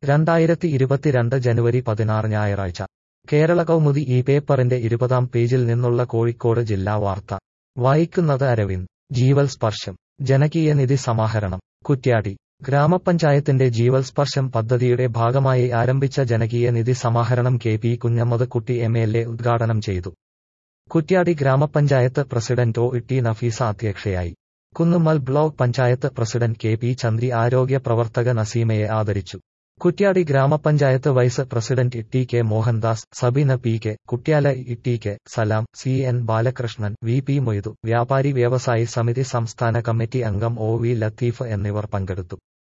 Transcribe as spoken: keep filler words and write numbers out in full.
രണ്ടായിരത്തി ഇരുപത്തിരണ്ട് ജനുവരി പതിനാറ് ഞായറാഴ്ച കേരള കൗമുദി ഈ പേപ്പറിന്റെ ഇരുപതാം പേജിൽ നിന്നുള്ള കോഴിക്കോട് ജില്ലാ വാർത്ത വായിക്കുന്നത് അരവിന്ദ്. ജീവൽ സ്പർശം ജനകീയ നിധി സമാഹരണം. കുറ്റ്യാടി ഗ്രാമപഞ്ചായത്തിന്റെ ജീവൽ സ്പർശം പദ്ധതിയുടെ ഭാഗമായി ആരംഭിച്ച ജനകീയ നിധി സമാഹരണം കെ പി കുഞ്ഞമ്മദ് കുട്ടി എം എൽ എ ഉദ്ഘാടനം ചെയ്തു. കുറ്റ്യാടി ഗ്രാമപഞ്ചായത്ത് പ്രസിഡന്റ് ഒ ടി നഫീസ അധ്യക്ഷയായി. Kunnummal block panchayat president K P Chandri ആരോഗ്യ പ്രവർത്തക നസീമയെ ആദരിച്ചു. കുറ്റ്യാടി ഗ്രാമപഞ്ചായത്ത് vice president T K Mohandas, Sabeena P K, Kutyala T K Salam, C N Balakrishnan, V P Moidu, വ്യാപാരി വ്യവസായി സമിതി സംസ്ഥാന കമ്മിറ്റി അംഗം ഒ വി ലത്തീഫ് എന്നിവർ പങ്കെടുത്തു.